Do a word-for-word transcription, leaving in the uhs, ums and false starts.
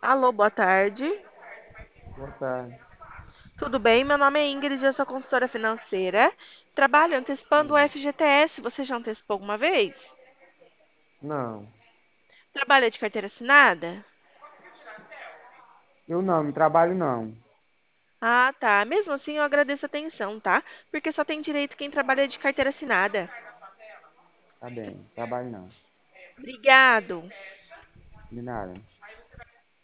Alô, boa tarde. Boa tarde. Tudo bem? Meu nome é Ingrid, eu sou consultora financeira. Trabalho antecipando o Hum, F G T S. Você já antecipou alguma vez? Não, Trabalha de carteira assinada? eu não, não trabalho não. Ah, tá. Mesmo assim, eu agradeço a atenção, tá? Porque só tem direito quem trabalha de carteira assinada. Tá bem, trabalho não. Obrigado. De nada.